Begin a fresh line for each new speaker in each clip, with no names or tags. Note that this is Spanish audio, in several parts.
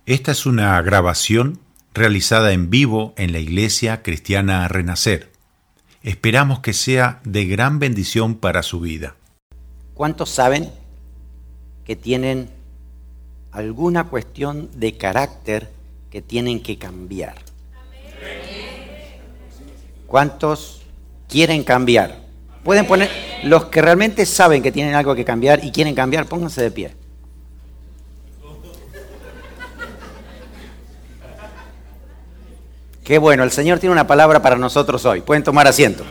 Esta es una grabación realizada en vivo en la Iglesia Cristiana Renacer. Esperamos que sea de gran bendición para su vida.
¿Cuántos saben que tienen alguna cuestión de carácter que tienen que cambiar? ¿Cuántos quieren cambiar? Pueden poner, los que realmente saben que tienen algo que cambiar y quieren cambiar, pónganse de pie. Qué bueno, el Señor tiene una palabra para nosotros hoy. Pueden tomar asiento.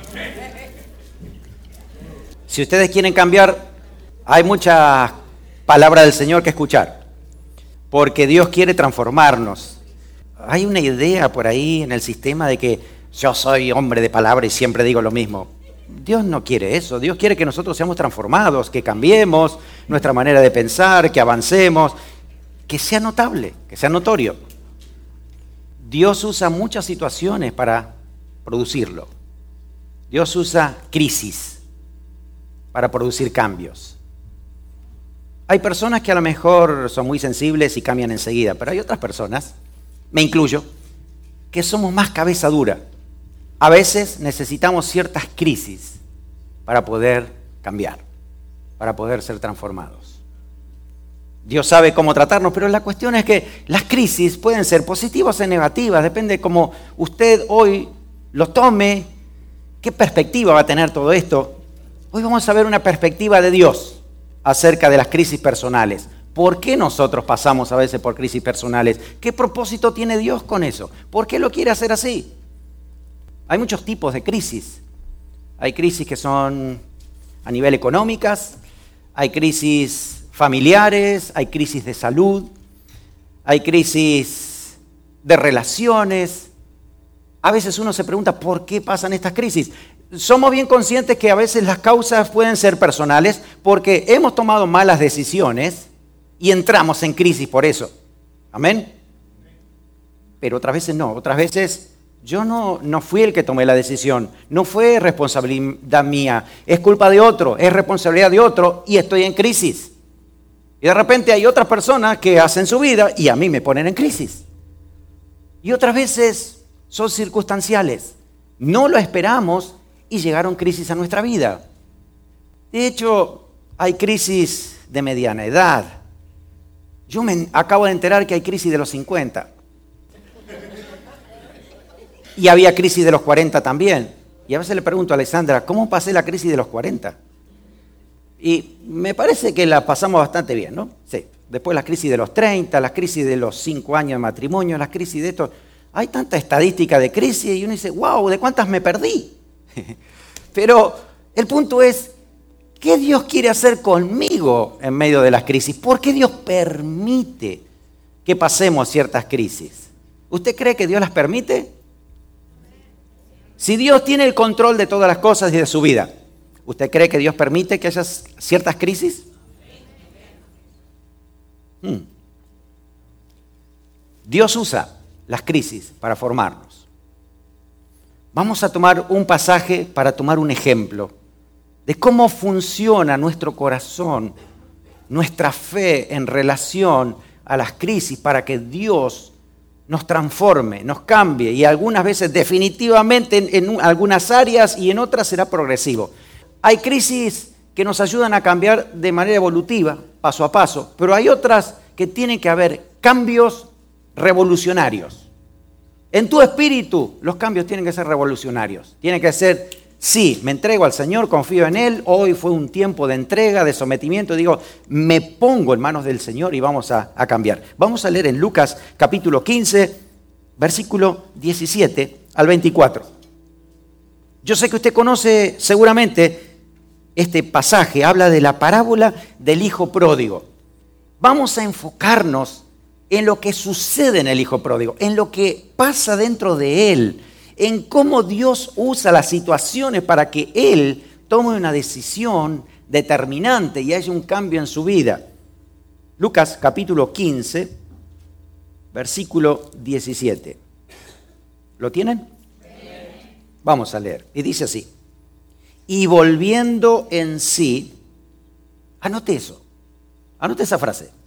Si ustedes quieren cambiar, hay mucha palabra del Señor que escuchar, porque Dios quiere transformarnos. Hay una idea por ahí en el sistema de que yo soy hombre de palabra y siempre digo lo mismo. Dios no quiere eso. Dios quiere que nosotros seamos transformados, que cambiemos nuestra manera de pensar, que avancemos, que sea notable, que sea notorio. Dios usa muchas situaciones para producirlo. Dios usa crisis para producir cambios. Hay personas que a lo mejor son muy sensibles y cambian enseguida, pero hay otras personas, me incluyo, que somos más cabeza dura. A veces necesitamos ciertas crisis para poder cambiar, para poder ser transformados. Dios sabe cómo tratarnos, pero la cuestión es que las crisis pueden ser positivas o negativas, depende de cómo usted hoy lo tome, qué perspectiva va a tener todo esto. Hoy vamos a ver una perspectiva de Dios acerca de las crisis personales. ¿Por qué nosotros pasamos a veces por crisis personales? ¿Qué propósito tiene Dios con eso? ¿Por qué lo quiere hacer así? Hay muchos tipos de crisis. Hay crisis que son a nivel económicas, hay crisis familiares, hay crisis de salud, hay crisis de relaciones. A veces uno se pregunta ¿por qué pasan estas crisis? Somos bien conscientes que a veces las causas pueden ser personales porque hemos tomado malas decisiones y entramos en crisis por eso. ¿Amén? Pero otras veces no, otras veces yo no fui el que tomé la decisión, no fue responsabilidad mía, es culpa de otro, es responsabilidad de otro y estoy en crisis. Y de repente hay otras personas que hacen su vida y a mí me ponen en crisis. Y otras veces son circunstanciales. No lo esperamos y llegaron crisis a nuestra vida. De hecho, hay crisis de mediana edad. Yo me acabo de enterar que hay crisis de los 50. Y había crisis de los 40 también. Y a veces le pregunto a Alessandra, ¿cómo pasé la crisis de los 40? Y me parece que la pasamos bastante bien, ¿no? Sí. Después la crisis de los 30, la crisis de los 5 años de matrimonio, la crisis de esto. Hay tanta estadística de crisis y uno dice, wow, ¿de cuántas me perdí? Pero el punto es, ¿qué Dios quiere hacer conmigo en medio de las crisis? ¿Por qué Dios permite que pasemos ciertas crisis? ¿Usted cree que Dios las permite? Si Dios tiene el control de todas las cosas y de su vida, ¿usted cree que Dios permite que haya ciertas crisis? Dios usa las crisis para formarnos. Vamos a tomar un pasaje para tomar un ejemplo de cómo funciona nuestro corazón, nuestra fe en relación a las crisis para que Dios nos transforme, nos cambie y algunas veces definitivamente en algunas áreas y en otras será progresivo. Hay crisis que nos ayudan a cambiar de manera evolutiva, paso a paso, pero hay otras que tienen que haber cambios revolucionarios. En tu espíritu, los cambios tienen que ser revolucionarios. Tienen que ser, sí, me entrego al Señor, confío en Él, hoy fue un tiempo de entrega, de sometimiento, digo, me pongo en manos del Señor y vamos a cambiar. Vamos a leer en Lucas capítulo 15, versículo 17 al 24. Yo sé que usted conoce seguramente este pasaje, habla de la parábola del hijo pródigo. Vamos a enfocarnos en lo que sucede en el hijo pródigo, en lo que pasa dentro de él, en cómo Dios usa las situaciones para que él tome una decisión determinante y haya un cambio en su vida. Lucas capítulo 15, versículo 17. ¿Lo tienen? Vamos a leer. Y dice así. Y volviendo en sí, anote eso, anote esa frase.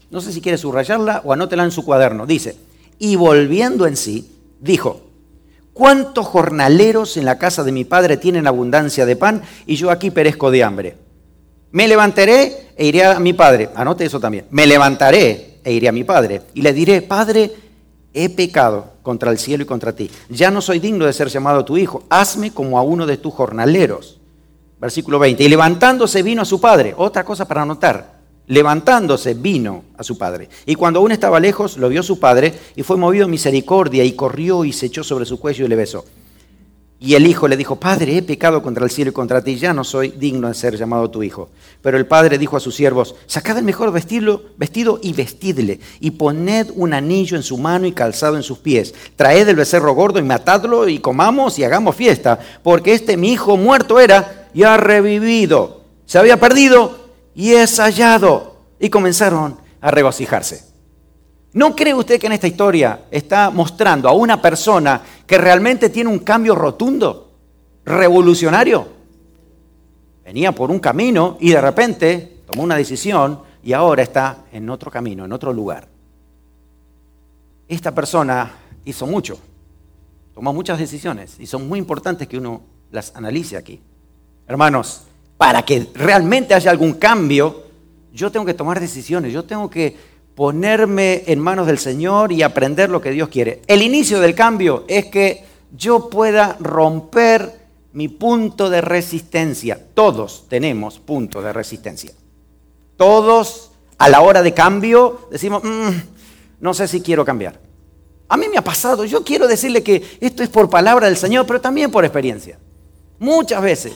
No sé si quiere subrayarla o anótela en su cuaderno. Dice, y volviendo en sí, dijo, ¿cuántos jornaleros en la casa de mi padre tienen abundancia de pan y yo aquí perezco de hambre? Me levantaré e iré a mi padre. Anote eso también. Me levantaré e iré a mi padre y le diré, Padre, he pecado contra el cielo y contra ti. Ya no soy digno de ser llamado tu hijo. Hazme como a uno de tus jornaleros. Versículo 20. Y levantándose vino a su padre. Otra cosa para anotar. Levantándose vino a su padre. Y cuando aún estaba lejos, lo vio su padre y fue movido a misericordia y corrió y se echó sobre su cuello y le besó. Y el hijo le dijo, Padre, he pecado contra el cielo y contra ti, ya no soy digno de ser llamado tu hijo. Pero el padre dijo a sus siervos, sacad el mejor vestido y vestidle, y poned un anillo en su mano y calzado en sus pies. Traed el becerro gordo y matadlo y comamos y hagamos fiesta, porque mi hijo muerto era y ha revivido. Se había perdido y es hallado. Y comenzaron a regocijarse. ¿No cree usted que en esta historia está mostrando a una persona que realmente tiene un cambio rotundo, revolucionario? Venía por un camino y de repente tomó una decisión y ahora está en otro camino, en otro lugar. Esta persona hizo mucho, tomó muchas decisiones y son muy importantes que uno las analice aquí. Hermanos, para que realmente haya algún cambio, yo tengo que tomar decisiones, yo tengo que ponerme en manos del Señor y aprender lo que Dios quiere. El inicio del cambio es que yo pueda romper mi punto de resistencia. Todos tenemos puntos de resistencia. Todos a la hora de cambio decimos, no sé si quiero cambiar. A mí me ha pasado, yo quiero decirle que esto es por palabra del Señor, pero también por experiencia. Muchas veces.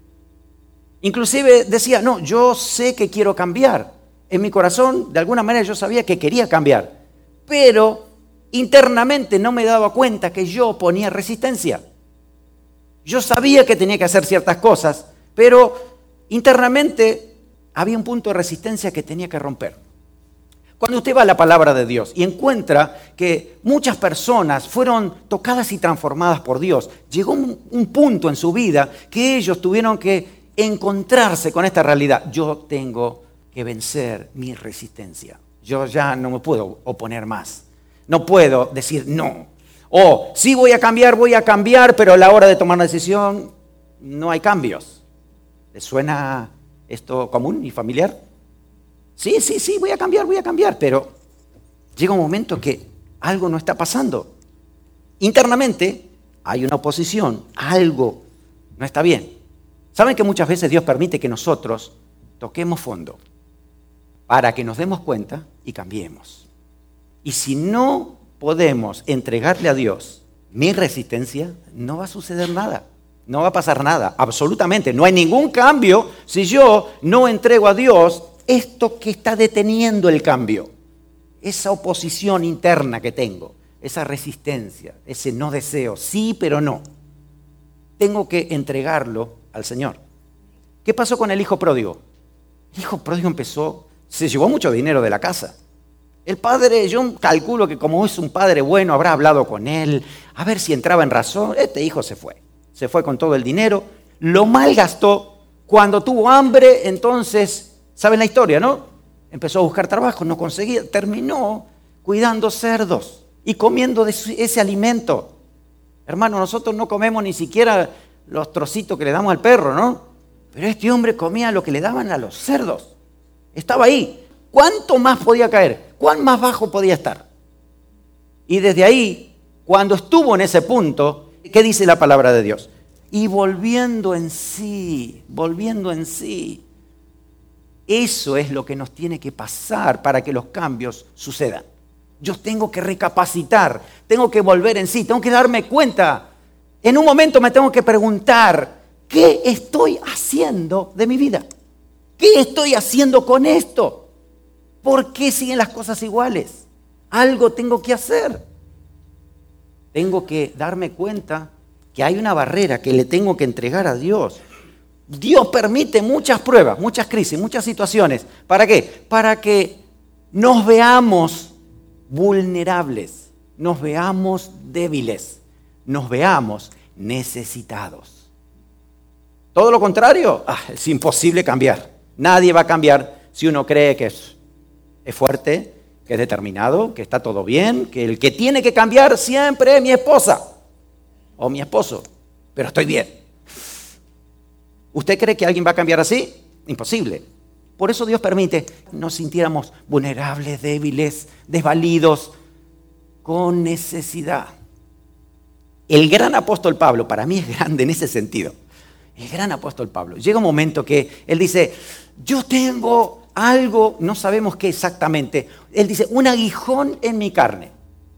Inclusive decía, no, yo sé que quiero cambiar. En mi corazón, de alguna manera, yo sabía que quería cambiar, pero internamente no me daba cuenta que yo ponía resistencia. Yo sabía que tenía que hacer ciertas cosas, pero internamente había un punto de resistencia que tenía que romper. Cuando usted va a la palabra de Dios y encuentra que muchas personas fueron tocadas y transformadas por Dios, llegó un punto en su vida que ellos tuvieron que encontrarse con esta realidad. Yo tengo que vencer mi resistencia. Yo ya no me puedo oponer más. No puedo decir no. O sí voy a cambiar, pero a la hora de tomar una decisión no hay cambios. ¿Les suena esto común y familiar? Sí, voy a cambiar, pero llega un momento que algo no está pasando. Internamente hay una oposición, algo no está bien. ¿Saben que muchas veces Dios permite que nosotros toquemos fondo para que nos demos cuenta y cambiemos? Y si no podemos entregarle a Dios mi resistencia, no va a suceder nada, no va a pasar nada, absolutamente. No hay ningún cambio si yo no entrego a Dios esto que está deteniendo el cambio, esa oposición interna que tengo, esa resistencia, ese no deseo, sí pero no. Tengo que entregarlo al Señor. ¿Qué pasó con el hijo pródigo? El hijo pródigo se llevó mucho dinero de la casa. El padre, yo calculo que como es un padre bueno, habrá hablado con él, a ver si entraba en razón. Este hijo se fue con todo el dinero, lo malgastó. Cuando tuvo hambre, entonces, ¿saben la historia, no? Empezó a buscar trabajo, no conseguía, terminó cuidando cerdos y comiendo de ese alimento. Hermano, nosotros no comemos ni siquiera los trocitos que le damos al perro, ¿no? Pero este hombre comía lo que le daban a los cerdos. Estaba ahí. ¿Cuánto más podía caer? ¿Cuán más bajo podía estar? Y desde ahí, cuando estuvo en ese punto, ¿qué dice la palabra de Dios? Y volviendo en sí. Eso es lo que nos tiene que pasar para que los cambios sucedan. Yo tengo que recapacitar, tengo que volver en sí, tengo que darme cuenta. En un momento me tengo que preguntar, ¿qué estoy haciendo de mi vida? ¿Qué estoy haciendo con esto? ¿Por qué siguen las cosas iguales? Algo tengo que hacer. Tengo que darme cuenta que hay una barrera que le tengo que entregar a Dios. Dios permite muchas pruebas, muchas crisis, muchas situaciones. ¿Para qué? Para que nos veamos vulnerables, nos veamos débiles, nos veamos necesitados. Todo lo contrario, es imposible cambiar. Nadie va a cambiar si uno cree que es fuerte, que es determinado, que está todo bien, que el que tiene que cambiar siempre es mi esposa o mi esposo, pero estoy bien. ¿Usted cree que alguien va a cambiar así? Imposible. Por eso Dios permite que nos sintiéramos vulnerables, débiles, desvalidos, con necesidad. El gran apóstol Pablo, para mí es grande en ese sentido. El gran apóstol Pablo. Llega un momento que él dice, yo tengo algo, no sabemos qué exactamente. Él dice, un aguijón en mi carne.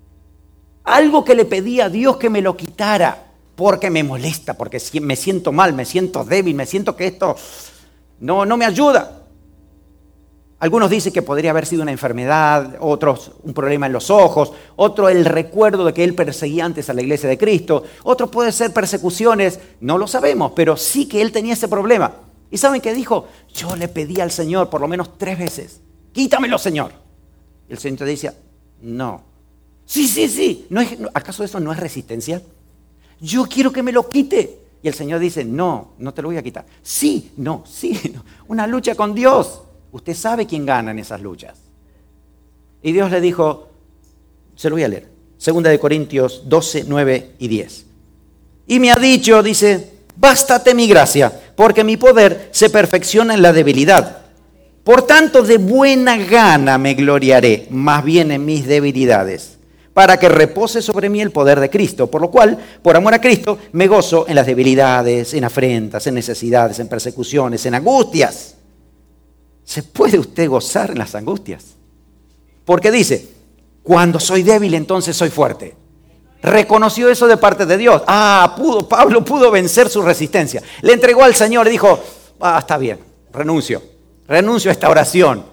Algo que le pedí a Dios que me lo quitara, porque me molesta, porque me siento mal, me siento débil, me siento que esto no me ayuda. Algunos dicen que podría haber sido una enfermedad, otros un problema en los ojos, otro el recuerdo de que él perseguía antes a la iglesia de Cristo, otro puede ser persecuciones, no lo sabemos, pero sí que él tenía ese problema. ¿Y saben qué dijo? Yo le pedí al Señor por lo menos 3 veces, quítamelo, Señor. Y el Señor te decía, no. Sí. ¿Acaso eso no es resistencia? Yo quiero que me lo quite. Y el Señor dice, no te lo voy a quitar. Sí, no. Una lucha con Dios. Usted sabe quién gana en esas luchas. Y Dios le dijo, se lo voy a leer, 2 Corintios 12, 9 y 10. Y me ha dicho, dice, bástate mi gracia, porque mi poder se perfecciona en la debilidad. Por tanto, de buena gana me gloriaré, más bien en mis debilidades, para que repose sobre mí el poder de Cristo. Por lo cual, por amor a Cristo, me gozo en las debilidades, en afrentas, en necesidades, en persecuciones, en angustias. ¿Se puede usted gozar en las angustias? Porque dice, cuando soy débil, entonces soy fuerte. Reconoció eso de parte de Dios. Pablo pudo vencer su resistencia. Le entregó al Señor y dijo, está bien, renuncio a esta oración.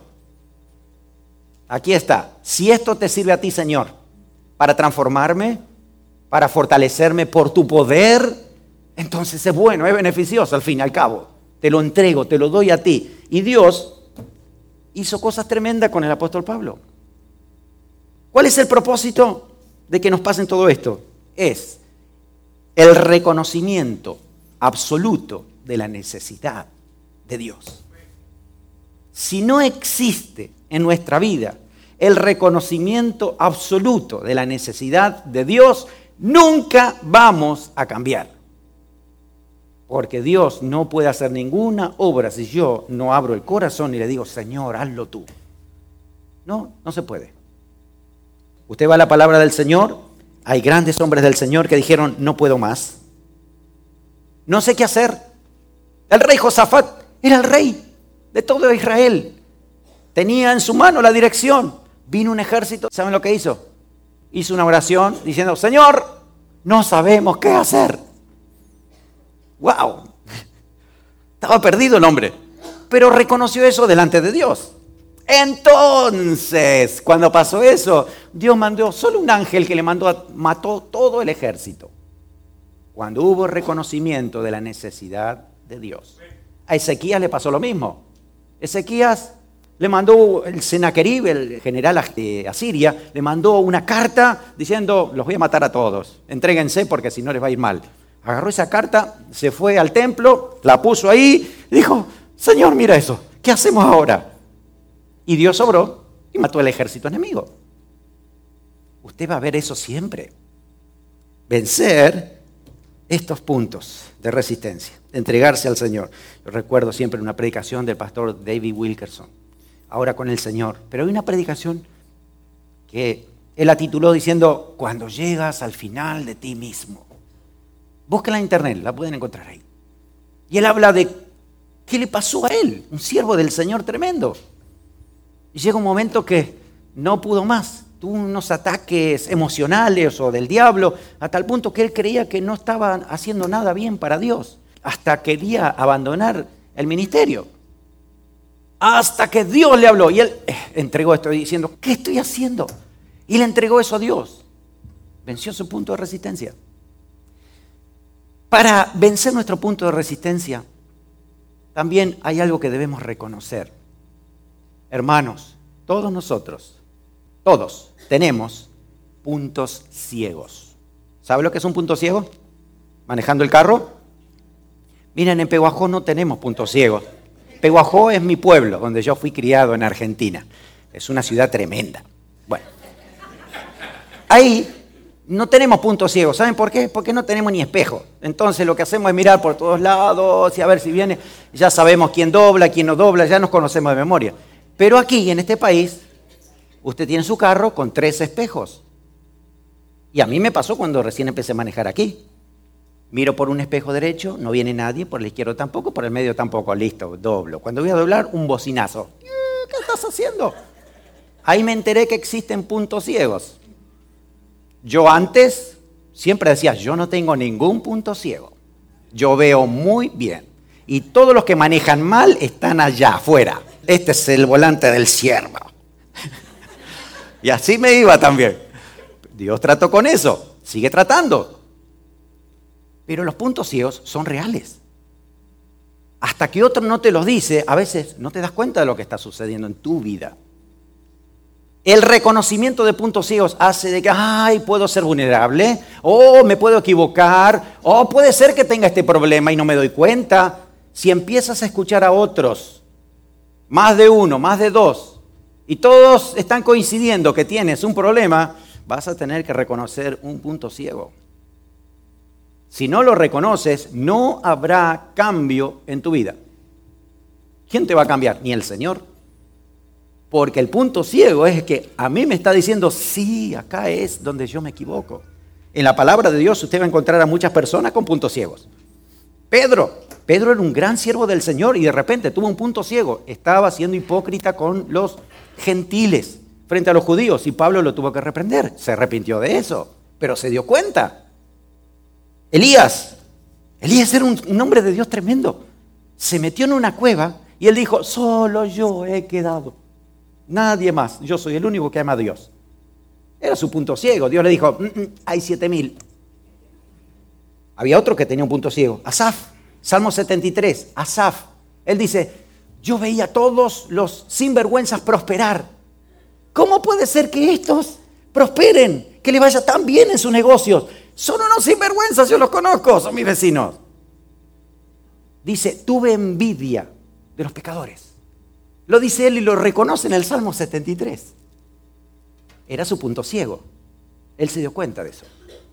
Aquí está. Si esto te sirve a ti, Señor, para transformarme, para fortalecerme por tu poder, entonces es bueno, es beneficioso al fin y al cabo. Te lo entrego, te lo doy a ti. Y Dios hizo cosas tremendas con el apóstol Pablo. ¿Cuál es el propósito de que nos pasen todo esto? Es el reconocimiento absoluto de la necesidad de Dios. Si no existe en nuestra vida el reconocimiento absoluto de la necesidad de Dios, nunca vamos a cambiar. Porque Dios no puede hacer ninguna obra si yo no abro el corazón y le digo, Señor, hazlo tú. No se puede. Usted va a la palabra del Señor, hay grandes hombres del Señor que dijeron, no puedo más. No sé qué hacer. El rey Josafat era el rey de todo Israel. Tenía en su mano la dirección. Vino un ejército, ¿saben lo que hizo? Hizo una oración diciendo, Señor, no sabemos qué hacer. ¡Wow! Estaba perdido el hombre, pero reconoció eso delante de Dios. Entonces, cuando pasó eso, Dios mandó solo un ángel que mató todo el ejército. Cuando hubo reconocimiento de la necesidad de Dios. A Ezequías le pasó lo mismo. Ezequías le mandó el Senaquerib, el general de Asiria, le mandó una carta diciendo, los voy a matar a todos, entréguense porque si no les va a ir mal. Agarró esa carta, se fue al templo, la puso ahí, dijo, Señor, mira eso, ¿qué hacemos ahora? Y Dios obró y mató al ejército enemigo. Usted va a ver eso siempre. Vencer estos puntos de resistencia, de entregarse al Señor. Yo recuerdo siempre una predicación del pastor David Wilkerson, ahora con el Señor. Pero hay una predicación que él la tituló diciendo, cuando llegas al final de ti mismo. Búsquenla en internet, la pueden encontrar ahí. Y él habla de qué le pasó a él, un siervo del Señor tremendo. Y llega un momento que no pudo más. Tuvo unos ataques emocionales o del diablo, a tal punto que él creía que no estaba haciendo nada bien para Dios. Hasta quería abandonar el ministerio. Hasta que Dios le habló. Y él entregó esto diciendo, ¿qué estoy haciendo? Y le entregó eso a Dios. Venció su punto de resistencia. Para vencer nuestro punto de resistencia, también hay algo que debemos reconocer. Hermanos, todos nosotros, todos tenemos puntos ciegos. ¿Sabe lo que es un punto ciego? ¿Manejando el carro? Miren, en Pehuajó no tenemos puntos ciegos. Pehuajó es mi pueblo, donde yo fui criado en Argentina. Es una ciudad tremenda. Bueno, ahí no tenemos puntos ciegos. ¿Saben por qué? Porque no tenemos ni espejo. Entonces lo que hacemos es mirar por todos lados y a ver si viene. Ya sabemos quién dobla, quién no dobla, ya nos conocemos de memoria. Pero aquí, en este país, usted tiene su carro con 3 espejos. Y a mí me pasó cuando recién empecé a manejar aquí. Miro por un espejo derecho, no viene nadie, por el izquierdo tampoco, por el medio tampoco, listo, doblo. Cuando voy a doblar, un bocinazo. ¿Qué estás haciendo? Ahí me enteré que existen puntos ciegos. Yo antes siempre decía, yo no tengo ningún punto ciego. Yo veo muy bien. Y todos los que manejan mal están allá, afuera. Este es el volante del siervo. Y así me iba también. Dios trató con eso, sigue tratando. Pero los puntos ciegos son reales. Hasta que otro no te los dice, a veces no te das cuenta de lo que está sucediendo en tu vida. El reconocimiento de puntos ciegos hace de que, puedo ser vulnerable, o me puedo equivocar, o puede ser que tenga este problema y no me doy cuenta. Si empiezas a escuchar a otros, más de uno, más de 2, y todos están coincidiendo que tienes un problema, vas a tener que reconocer un punto ciego. Si no lo reconoces, no habrá cambio en tu vida. ¿Quién te va a cambiar? Ni el Señor. Porque el punto ciego es que a mí me está diciendo, sí, acá es donde yo me equivoco. En la palabra de Dios usted va a encontrar a muchas personas con puntos ciegos. Pedro era un gran siervo del Señor y de repente tuvo un punto ciego. Estaba siendo hipócrita con los gentiles frente a los judíos y Pablo lo tuvo que reprender. Se arrepintió de eso, pero se dio cuenta. Elías era un hombre de Dios tremendo. Se metió en una cueva y él dijo, solo yo he quedado. Nadie más, yo soy el único que ama a Dios. Era su punto ciego. Dios le dijo, hay 7,000. Había otro que tenía un punto ciego, Asaf, Salmo 73, Asaf. Él dice, yo veía a todos los sinvergüenzas prosperar. ¿Cómo puede ser que estos prosperen, que le vaya tan bien en sus negocios? Son unos sinvergüenzas, yo los conozco, son mis vecinos. Dice, tuve envidia de los pecadores. Lo dice él y lo reconoce en el Salmo 73. Era su punto ciego. Él se dio cuenta de eso.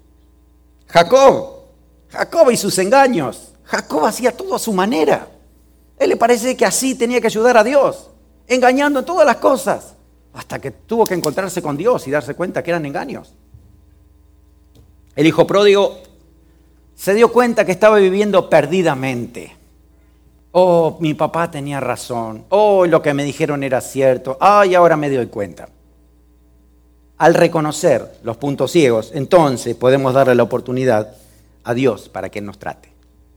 Jacob y sus engaños. Jacob hacía todo a su manera. Él le parece que así tenía que ayudar a Dios, engañando en todas las cosas, hasta que tuvo que encontrarse con Dios y darse cuenta que eran engaños. El hijo pródigo se dio cuenta que estaba viviendo perdidamente. Oh, mi papá tenía razón. Oh, lo que me dijeron era cierto. Ay, ahora me doy cuenta. Al reconocer los puntos ciegos, entonces podemos darle la oportunidad a Dios para que Él nos trate.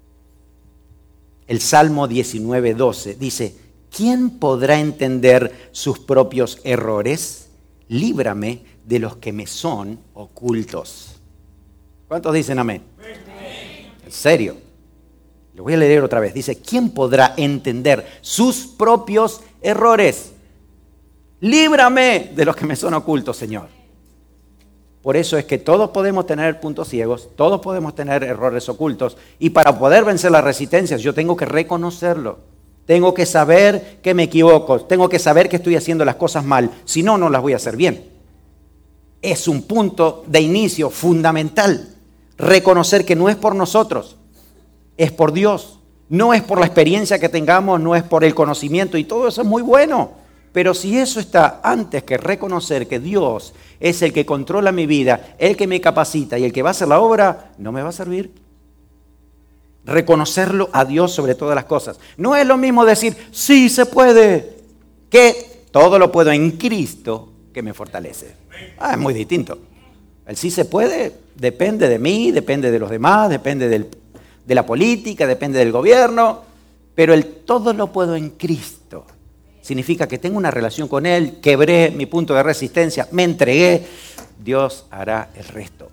El Salmo 19:12 dice, ¿quién podrá entender sus propios errores? Líbrame de los que me son ocultos. ¿Cuántos dicen amén? ¿En serio? Lo voy a leer otra vez. Dice, ¿quién podrá entender sus propios errores? Líbrame de los que me son ocultos, Señor. Por eso es que todos podemos tener puntos ciegos, todos podemos tener errores ocultos, y para poder vencer las resistencias yo tengo que reconocerlo. Tengo que saber que me equivoco, tengo que saber que estoy haciendo las cosas mal, si no, no las voy a hacer bien. Es un punto de inicio fundamental, reconocer que no es por nosotros, es por Dios, no es por la experiencia que tengamos, no es por el conocimiento, y todo eso es muy bueno. Pero si eso está antes que reconocer que Dios es el que controla mi vida, el que me capacita y el que va a hacer la obra, no me va a servir. Reconocerlo a Dios sobre todas las cosas. No es lo mismo decir, sí se puede, que todo lo puedo en Cristo que me fortalece. Es muy distinto. El sí se puede depende de mí, depende de los demás, depende de la política, depende del gobierno, pero el todo lo puedo en Cristo. Significa que tengo una relación con Él, quebré mi punto de resistencia, me entregué, Dios hará el resto.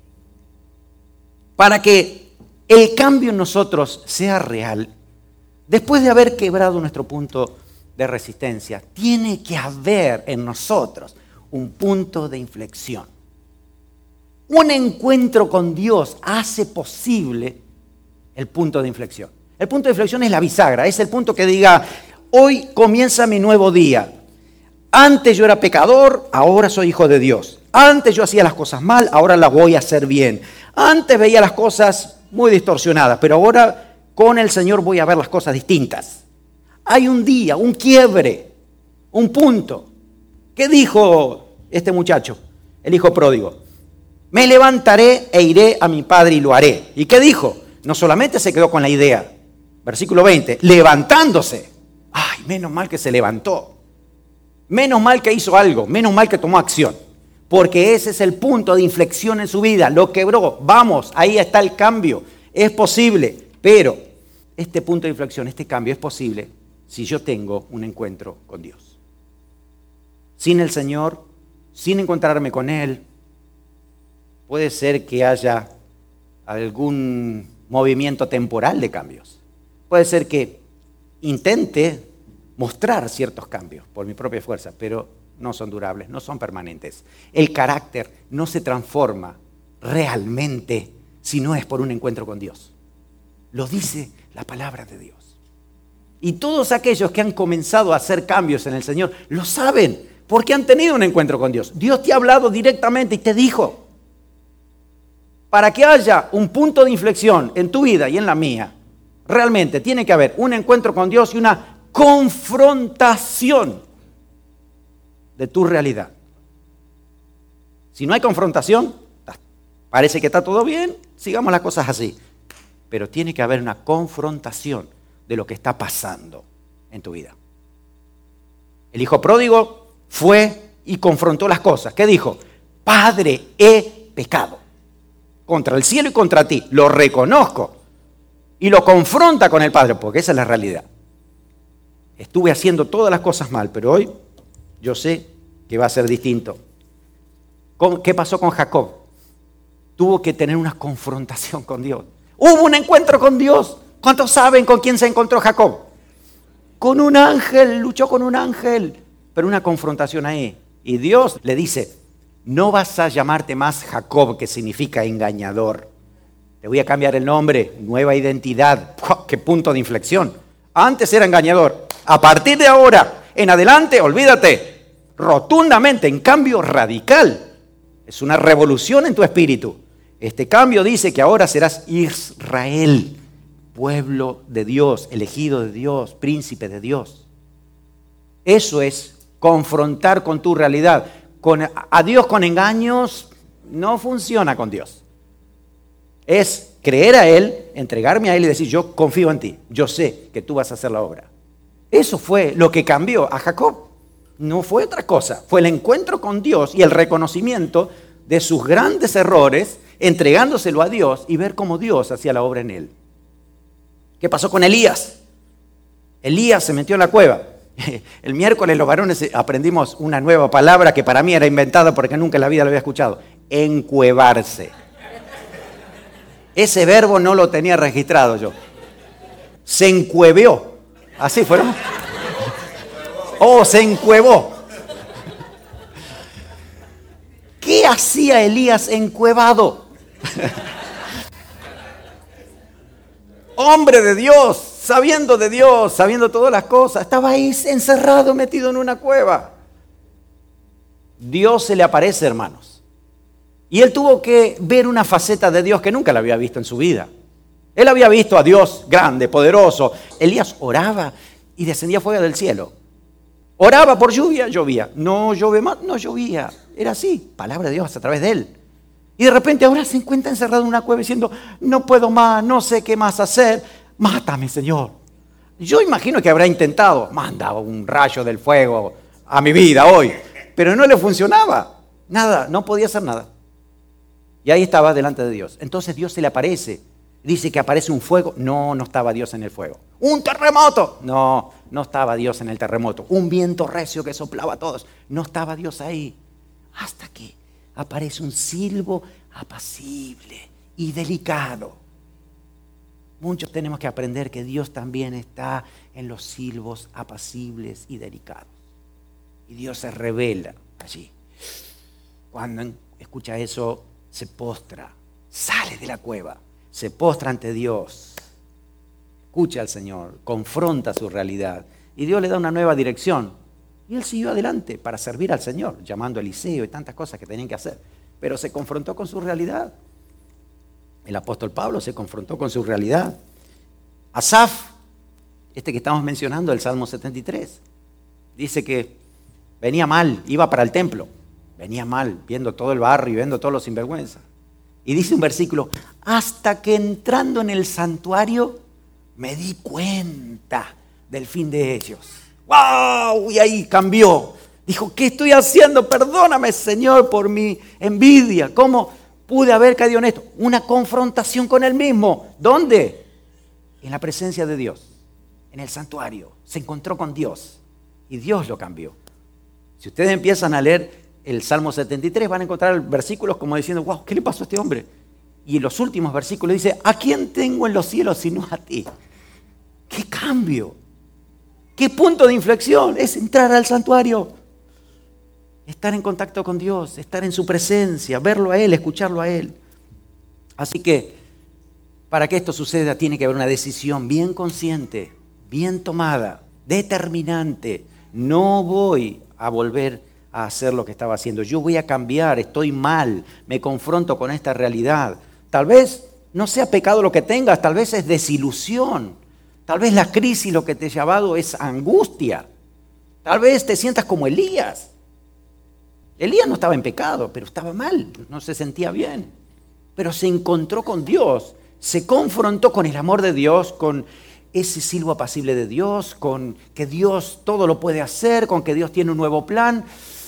Para que el cambio en nosotros sea real, después de haber quebrado nuestro punto de resistencia, tiene que haber en nosotros un punto de inflexión. Un encuentro con Dios hace posible el punto de inflexión. El punto de inflexión es la bisagra, es el punto que diga, hoy comienza mi nuevo día. Antes yo era pecador, ahora soy hijo de Dios. Antes yo hacía las cosas mal, ahora las voy a hacer bien. Antes veía las cosas muy distorsionadas, pero ahora con el Señor voy a ver las cosas distintas. Hay un día, un quiebre, un punto. ¿Qué dijo este muchacho, el hijo pródigo? Me levantaré e iré a mi padre y lo haré. ¿Y qué dijo? No solamente se quedó con la idea. Versículo 20, levantándose. Ay, menos mal que se levantó. Menos mal que hizo algo, menos mal que tomó acción. Porque ese es el punto de inflexión en su vida. Lo quebró. Vamos, ahí está el cambio. Es posible. Pero este punto de inflexión, este cambio es posible si yo tengo un encuentro con Dios. Sin el Señor, sin encontrarme con Él, puede ser que haya algún movimiento temporal de cambios. Puede ser que intente mostrar ciertos cambios por mi propia fuerza, pero no son durables, no son permanentes. El carácter no se transforma realmente si no es por un encuentro con Dios. Lo dice la palabra de Dios. Y todos aquellos que han comenzado a hacer cambios en el Señor lo saben porque han tenido un encuentro con Dios. Dios te ha hablado directamente y te dijo. Para que haya un punto de inflexión en tu vida y en la mía, realmente tiene que haber un encuentro con Dios y una confrontación de tu realidad. Si no hay confrontación, parece que está todo bien, sigamos las cosas así. Pero tiene que haber una confrontación de lo que está pasando en tu vida. El hijo pródigo fue y confrontó las cosas. ¿Qué dijo? Padre, he pecado contra el cielo y contra ti. Lo reconozco. Y lo confronta con el Padre, porque esa es la realidad. Estuve haciendo todas las cosas mal, pero hoy yo sé que va a ser distinto. ¿Qué pasó con Jacob? Tuvo que tener una confrontación con Dios. Hubo un encuentro con Dios. ¿Cuántos saben con quién se encontró Jacob? Con un ángel, luchó con un ángel. Pero una confrontación ahí. Y Dios le dice, no vas a llamarte más Jacob, que significa engañador. Te voy a cambiar el nombre, nueva identidad. ¡Wow! ¡Qué punto de inflexión! Antes era engañador. A partir de ahora, en adelante, olvídate. Rotundamente, en cambio radical. Es una revolución en tu espíritu. Este cambio dice que ahora serás Israel, pueblo de Dios, elegido de Dios, príncipe de Dios. Eso es confrontar con tu realidad. A Dios con engaños no funciona con Dios. Es creer a Él, entregarme a Él y decir, yo confío en ti, yo sé que tú vas a hacer la obra. Eso fue lo que cambió a Jacob. No fue otra cosa, fue el encuentro con Dios y el reconocimiento de sus grandes errores, entregándoselo a Dios y ver cómo Dios hacía la obra en él. ¿Qué pasó con Elías? Elías se metió en la cueva. El miércoles los varones aprendimos una nueva palabra que para mí era inventada porque nunca en la vida la había escuchado. Encuevarse. Ese verbo no lo tenía registrado yo. Se encueveó. Así fue, ¿no? Oh, se encuevó. ¿Qué hacía Elías encuevado? Hombre de Dios, sabiendo todas las cosas. Estaba ahí encerrado, metido en una cueva. Dios se le aparece, hermanos. Y él tuvo que ver una faceta de Dios que nunca la había visto en su vida. Él había visto a Dios grande, poderoso. Elías oraba y descendía fuego del cielo. Oraba por lluvia, llovía. No llueve más, no llovía. Era así, palabra de Dios a través de él. Y de repente ahora se encuentra encerrado en una cueva diciendo, no puedo más, no sé qué más hacer. Mátame, Señor. Yo imagino que habrá intentado, manda un rayo del fuego a mi vida hoy. Pero no le funcionaba. Nada, no podía hacer nada. Y ahí estaba delante de Dios. Entonces Dios se le aparece. Dice que aparece un fuego. No, no estaba Dios en el fuego. ¡Un terremoto! No, no estaba Dios en el terremoto. Un viento recio que soplaba a todos. No estaba Dios ahí. Hasta que aparece un silbo apacible y delicado. Muchos tenemos que aprender que Dios también está en los silbos apacibles y delicados. Y Dios se revela allí. Cuando escucha eso, se postra, sale de la cueva, se postra ante Dios, escucha al Señor, confronta su realidad y Dios le da una nueva dirección. Y él siguió adelante para servir al Señor, llamando a Eliseo y tantas cosas que tenían que hacer. Pero se confrontó con su realidad. El apóstol Pablo se confrontó con su realidad. Asaf, que estamos mencionando, el Salmo 73, dice que venía mal, iba para el templo, venía mal, viendo todo el barrio, viendo todos los sinvergüenzas. Y dice un versículo, hasta que entrando en el santuario me di cuenta del fin de ellos. ¡Wow! Y ahí cambió. Dijo, ¿qué estoy haciendo? Perdóname, Señor, por mi envidia. ¿Cómo pude haber caído en esto? Una confrontación con él mismo. ¿Dónde? En la presencia de Dios, en el santuario. Se encontró con Dios y Dios lo cambió. Si ustedes empiezan a leer el Salmo 73, van a encontrar versículos como diciendo, wow, ¿qué le pasó a este hombre? Y en los últimos versículos dice, ¿a quién tengo en los cielos sino a ti? ¡Qué cambio! ¿Qué punto de inflexión? Es entrar al santuario, estar en contacto con Dios, estar en su presencia, verlo a Él, escucharlo a Él. Así que, para que esto suceda, tiene que haber una decisión bien consciente, bien tomada, determinante. No voy a volver a hacer lo que estaba haciendo. Yo voy a cambiar, estoy mal, me confronto con esta realidad. Tal vez no sea pecado lo que tengas, tal vez es desilusión. Tal vez la crisis lo que te ha llevado es angustia. Tal vez te sientas como Elías. Elías no estaba en pecado, pero estaba mal, no se sentía bien. Pero se encontró con Dios, se confrontó con el amor de Dios, con ese silbo apacible de Dios, con que Dios todo lo puede hacer, con que Dios tiene un nuevo plan.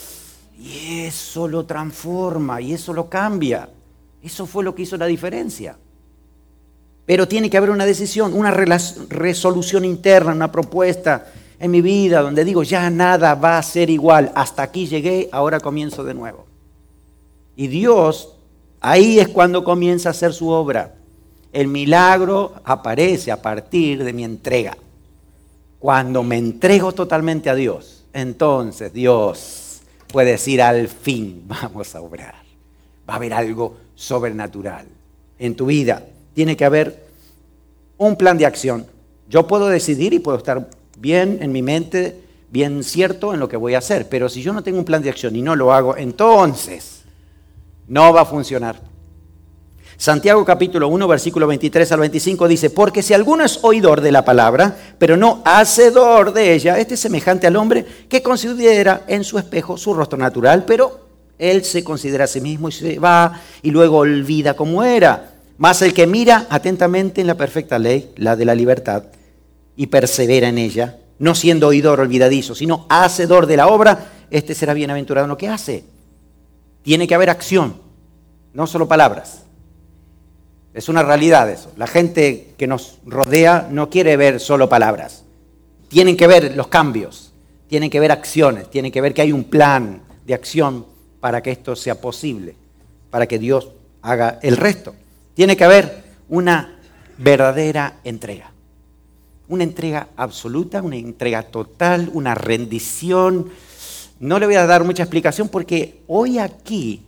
Y eso lo transforma y eso lo cambia. Eso fue lo que hizo la diferencia. Pero tiene que haber una decisión, una resolución interna, una propuesta en mi vida donde digo, ya nada va a ser igual. Hasta aquí llegué, ahora comienzo de nuevo. Y Dios, ahí es cuando comienza a hacer su obra. El milagro aparece a partir de mi entrega. Cuando me entrego totalmente a Dios, entonces Dios puede decir, al fin vamos a obrar. Va a haber algo sobrenatural en tu vida. Tiene que haber un plan de acción. Yo puedo decidir y puedo estar bien en mi mente, bien cierto en lo que voy a hacer. Pero si yo no tengo un plan de acción y no lo hago, entonces no va a funcionar. Santiago capítulo 1, versículo 23 al 25 dice, porque si alguno es oidor de la palabra, pero no hacedor de ella, este es semejante al hombre que considera en su espejo su rostro natural, pero él se considera a sí mismo y se va y luego olvida cómo era. Mas el que mira atentamente en la perfecta ley, la de la libertad, y persevera en ella, no siendo oidor olvidadizo, sino hacedor de la obra, este será bienaventurado en lo que hace. Tiene que haber acción, no solo palabras. Es una realidad eso. La gente que nos rodea no quiere ver solo palabras. Tienen que ver los cambios, tienen que ver acciones, tienen que ver que hay un plan de acción para que esto sea posible, para que Dios haga el resto. Tiene que haber una verdadera entrega. Una entrega absoluta, una entrega total, una rendición. No le voy a dar mucha explicación porque hoy aquí,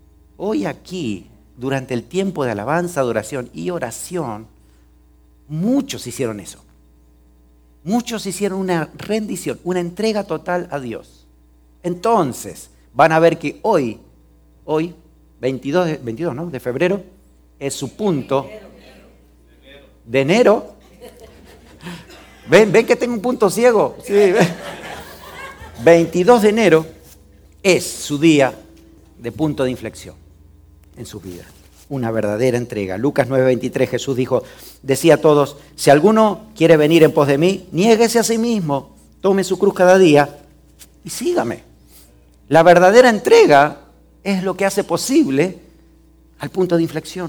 durante el tiempo de alabanza, adoración y oración, muchos hicieron eso. Muchos hicieron una rendición, una entrega total a Dios. Entonces, van a ver que hoy, 22 de febrero, es su punto de enero. ¿Ven que tengo un punto ciego? Sí, ¿ven? 22 de enero es su día de punto de inflexión en su vida. Una verdadera entrega. Lucas 9:23 Jesús decía a todos, si alguno quiere venir en pos de mí, niéguese a sí mismo, tome su cruz cada día y sígame. La verdadera entrega es lo que hace posible al punto de inflexión.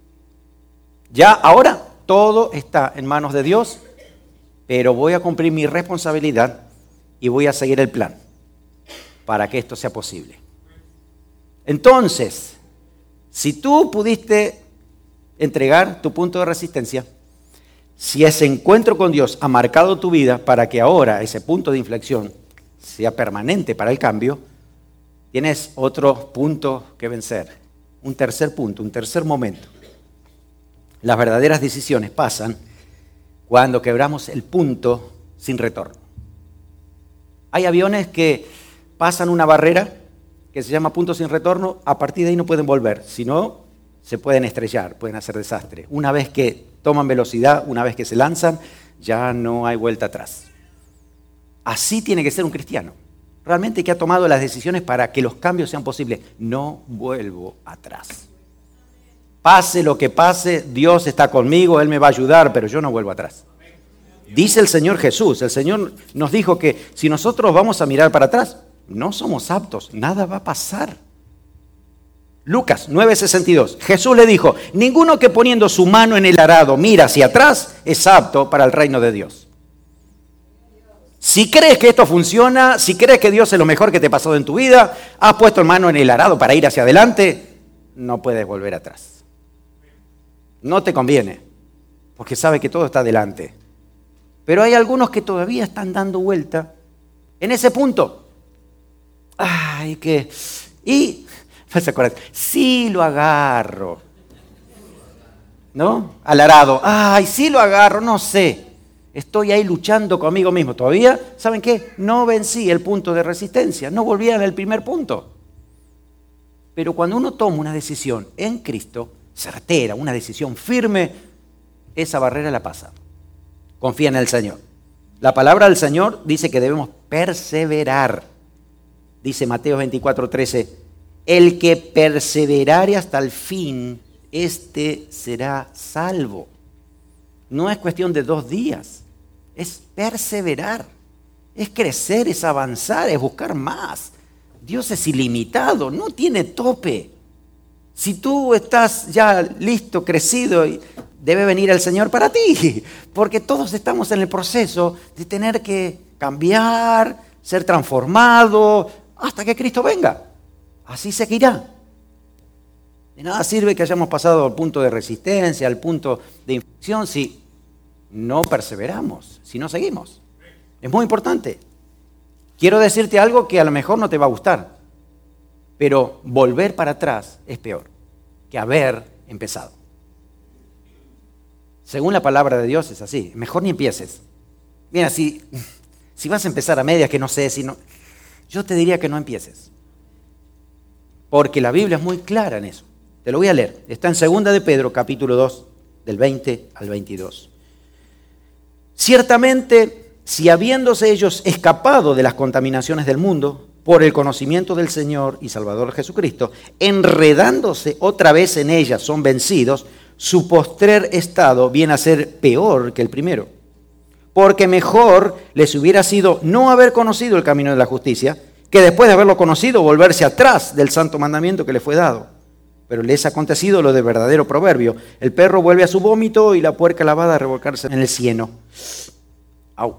Ya ahora todo está en manos de Dios, pero voy a cumplir mi responsabilidad y voy a seguir el plan para que esto sea posible. Entonces, si tú pudiste entregar tu punto de resistencia, si ese encuentro con Dios ha marcado tu vida para que ahora ese punto de inflexión sea permanente para el cambio, tienes otro punto que vencer, un tercer punto, un tercer momento. Las verdaderas decisiones pasan cuando quebramos el punto sin retorno. Hay aviones que pasan una barrera que se llama punto sin retorno, a partir de ahí no pueden volver, si no se pueden estrellar, pueden hacer desastre. Una vez que toman velocidad, una vez que se lanzan, ya no hay vuelta atrás. Así tiene que ser un cristiano, realmente que ha tomado las decisiones para que los cambios sean posibles. No vuelvo atrás. Pase lo que pase, Dios está conmigo, Él me va a ayudar, pero yo no vuelvo atrás. Dice el Señor Jesús, el Señor nos dijo que si nosotros vamos a mirar para atrás, no somos aptos, nada va a pasar. Lucas 9:62, Jesús le dijo, ninguno que poniendo su mano en el arado mira hacia atrás es apto para el reino de Dios. Si crees que esto funciona, si crees que Dios es lo mejor que te pasó en tu vida, has puesto mano en el arado para ir hacia adelante, no puedes volver atrás. No te conviene, porque sabe que todo está adelante. Pero hay algunos que todavía están dando vuelta en ese punto. Ay, que... Y, ¿se acuerdan? Sí lo agarro. ¿No? Al arado. Ay, sí lo agarro, no sé. Estoy ahí luchando conmigo mismo. Todavía, ¿saben qué? No vencí el punto de resistencia. No volví al primer punto. Pero cuando uno toma una decisión en Cristo, certera, una decisión firme, esa barrera la pasa. Confía en el Señor. La palabra del Señor dice que debemos perseverar. Dice Mateo 24:13, el que perseverare hasta el fin, este será salvo. No es cuestión de 2 días, es perseverar, es crecer, es avanzar, es buscar más. Dios es ilimitado, no tiene tope. Si tú estás ya listo, crecido, debe venir el Señor para ti, porque todos estamos en el proceso de tener que cambiar, ser transformado, hasta que Cristo venga. Así seguirá. De nada sirve que hayamos pasado al punto de resistencia, al punto de inflexión, si no perseveramos, si no seguimos. Es muy importante. Quiero decirte algo que a lo mejor no te va a gustar, pero volver para atrás es peor que haber empezado. Según la palabra de Dios es así. Mejor ni empieces. Mira, si vas a empezar a medias, que no sé, si no, yo te diría que no empieces. Porque la Biblia es muy clara en eso. Te lo voy a leer. Está en 2 de Pedro, capítulo 2, del 20 al 22. Ciertamente, si habiéndose ellos escapado de las contaminaciones del mundo, por el conocimiento del Señor y Salvador Jesucristo, enredándose otra vez en ellas, son vencidos, su postrer estado viene a ser peor que el primero. Porque mejor les hubiera sido no haber conocido el camino de la justicia, que después de haberlo conocido volverse atrás del santo mandamiento que les fue dado. Pero les ha acontecido lo de verdadero proverbio. El perro vuelve a su vómito y la puerca lavada a revolcarse en el cieno. Au.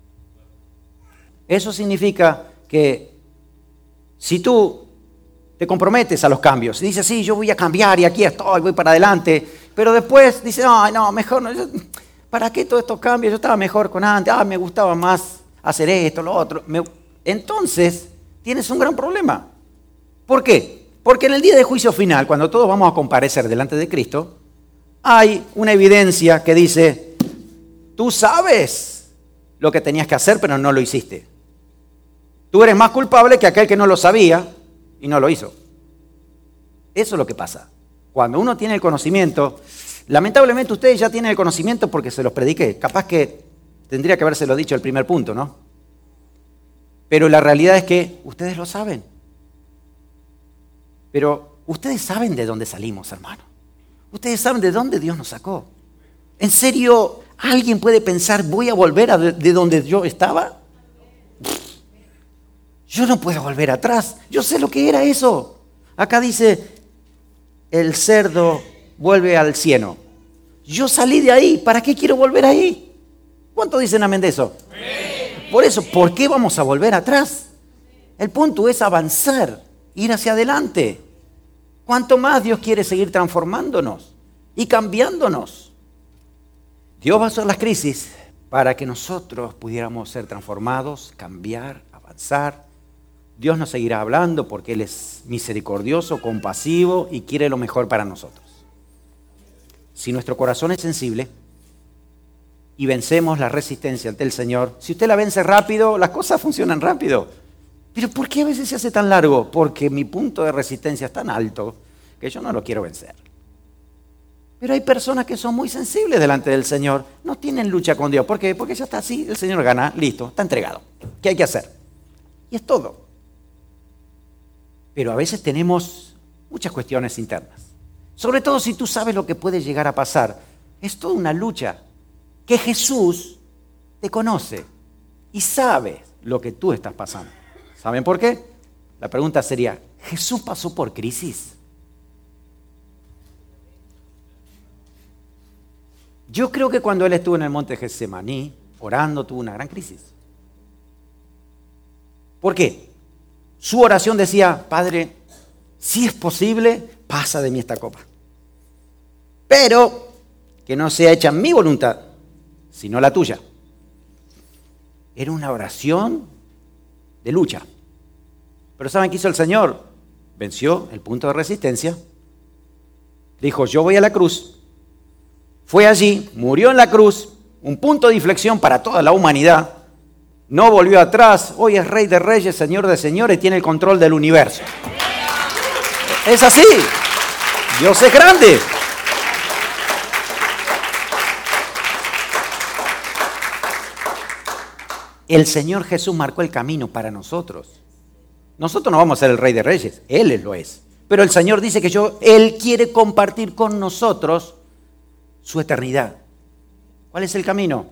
Eso significa que si tú te comprometes a los cambios y dices, sí, yo voy a cambiar y aquí estoy, voy para adelante, pero después dices, no, mejor no, ¿para qué todos estos cambios? Yo estaba mejor con antes, me gustaba más hacer esto, lo otro. Entonces, tienes un gran problema. ¿Por qué? Porque en el día de juicio final, cuando todos vamos a comparecer delante de Cristo, hay una evidencia que dice, tú sabes lo que tenías que hacer, pero no lo hiciste. Tú eres más culpable que aquel que no lo sabía y no lo hizo. Eso es lo que pasa. Cuando uno tiene el conocimiento, lamentablemente ustedes ya tienen el conocimiento porque se los prediqué. Capaz que tendría que habérselo dicho el primer punto, ¿no? Pero la realidad es que ustedes lo saben. Pero ustedes saben de dónde salimos, hermano. Ustedes saben de dónde Dios nos sacó. ¿En serio alguien puede pensar, voy a volver de donde yo estaba? Yo no puedo volver atrás. Yo sé lo que era eso. Acá dice, el cerdo vuelve al cieno. Yo salí de ahí. ¿Para qué quiero volver ahí? ¿Cuánto dicen amén de eso? Por eso, ¿por qué vamos a volver atrás? El punto es avanzar, ir hacia adelante. ¿Cuánto más Dios quiere seguir transformándonos y cambiándonos? Dios va a usar las crisis para que nosotros pudiéramos ser transformados, cambiar, avanzar. Dios nos seguirá hablando porque Él es misericordioso, compasivo y quiere lo mejor para nosotros. Si nuestro corazón es sensible, y vencemos la resistencia ante el Señor, si usted la vence rápido, las cosas funcionan rápido. Pero ¿por qué a veces se hace tan largo? Porque mi punto de resistencia es tan alto que yo no lo quiero vencer. Pero hay personas que son muy sensibles delante del Señor, no tienen lucha con Dios. ¿Por qué? Porque ya está así, el Señor gana, listo, está entregado. ¿Qué hay que hacer? Y es todo. Pero a veces tenemos muchas cuestiones internas. Sobre todo si tú sabes lo que puede llegar a pasar. Es toda una lucha. Que Jesús te conoce y sabe lo que tú estás pasando. ¿Saben por qué? La pregunta sería, ¿Jesús pasó por crisis? Yo creo que cuando Él estuvo en el monte Getsemaní, orando, tuvo una gran crisis. ¿Por qué? Su oración decía, Padre, si es posible, pasa de mí esta copa. Pero que no sea hecha mi voluntad, sino la tuya. Era una oración de lucha. Pero ¿saben qué hizo el Señor? Venció el punto de resistencia. Dijo, yo voy a la cruz. Fue allí, murió en la cruz, un punto de inflexión para toda la humanidad. No volvió atrás. Hoy es Rey de Reyes, Señor de Señores y tiene el control del universo. Es así. Dios es grande. El Señor Jesús marcó el camino para nosotros. Nosotros no vamos a ser el Rey de Reyes, Él lo es. Pero el Señor dice que Él quiere compartir con nosotros su eternidad. ¿Cuál es el camino?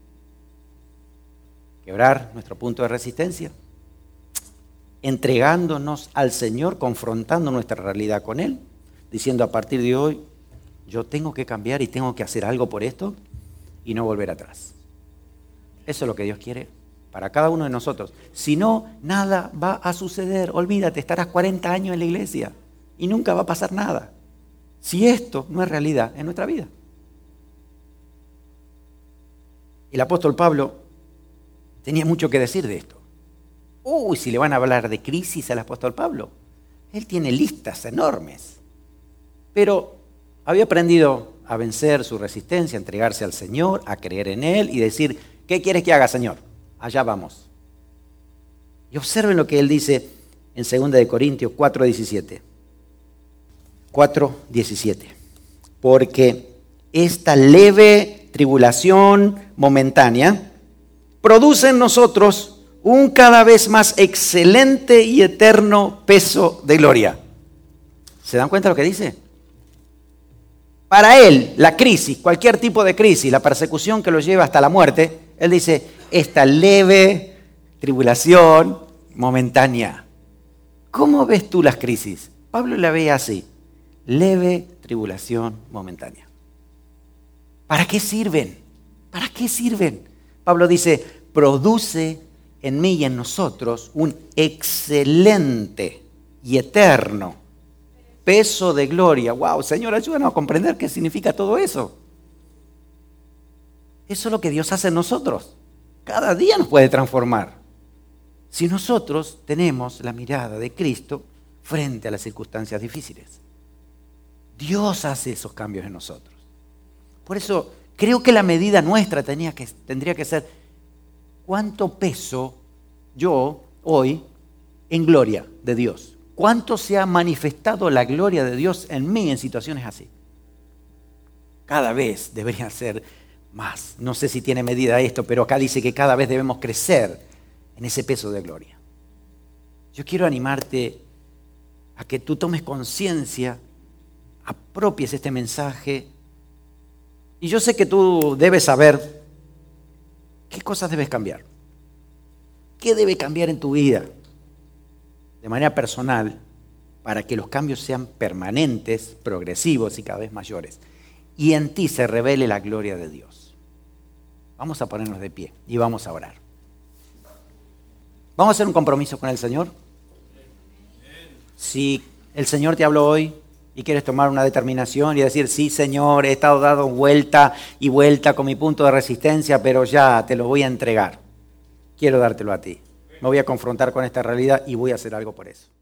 Quebrar nuestro punto de resistencia, entregándonos al Señor, confrontando nuestra realidad con Él, diciendo a partir de hoy, yo tengo que cambiar y tengo que hacer algo por esto y no volver atrás. Eso es lo que Dios quiere para cada uno de nosotros. Si no, nada va a suceder. Olvídate, estarás 40 años en la iglesia y nunca va a pasar nada. Si esto no es realidad en nuestra vida. El apóstol Pablo tenía mucho que decir de esto. Si le van a hablar de crisis al apóstol Pablo, él tiene listas enormes. Pero había aprendido a vencer su resistencia, a entregarse al Señor, a creer en Él y decir, ¿qué quieres que haga, Señor? Allá vamos. Y observen lo que él dice en 2 de Corintios 4:17. 4:17. Porque esta leve tribulación momentánea produce en nosotros un cada vez más excelente y eterno peso de gloria. ¿Se dan cuenta de lo que dice? Para él, la crisis, cualquier tipo de crisis, la persecución que lo lleva hasta la muerte, él dice, esta leve tribulación momentánea. ¿Cómo ves tú las crisis? Pablo la ve así, leve tribulación momentánea. ¿Para qué sirven? ¿Para qué sirven? Pablo dice, produce en mí y en nosotros un excelente y eterno peso de gloria. ¡Wow! Señor, ayúdanos a comprender qué significa todo eso. Eso es lo que Dios hace en nosotros. Cada día nos puede transformar. Si nosotros tenemos la mirada de Cristo frente a las circunstancias difíciles. Dios hace esos cambios en nosotros. Por eso creo que la medida nuestra tendría que ser cuánto peso yo hoy en gloria de Dios. ¿Cuánto se ha manifestado la gloria de Dios en mí en situaciones así? Cada vez debería ser más. No sé si tiene medida esto, pero acá dice que cada vez debemos crecer en ese peso de gloria. Yo quiero animarte a que tú tomes conciencia, apropies este mensaje. Y yo sé que tú debes saber qué cosas debes cambiar. ¿Qué debe cambiar en tu vida? De manera personal, para que los cambios sean permanentes, progresivos y cada vez mayores. Y en ti se revele la gloria de Dios. Vamos a ponernos de pie y vamos a orar. ¿Vamos a hacer un compromiso con el Señor? Si el Señor te habló hoy y quieres tomar una determinación y decir, sí, Señor, he estado dando vuelta y vuelta con mi punto de resistencia, pero ya te lo voy a entregar. Quiero dártelo a ti. Me voy a confrontar con esta realidad y voy a hacer algo por eso.